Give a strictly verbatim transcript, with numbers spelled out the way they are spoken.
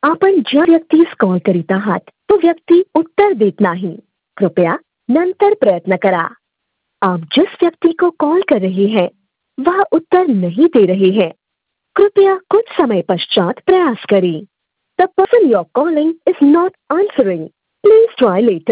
आपण ज्या व्यक्तीस कॉल करीत आहात तो व्यक्ती उत्तर देत नाही. कृपया नंतर प्रयत्न करा. आप जिस व्यक्ति को कॉल कर रहे हैं वह उत्तर नहीं दे रहे हैं. कृपया कुछ समय पश्चात प्रयास करें. The person you are calling is not answering. Please try letter.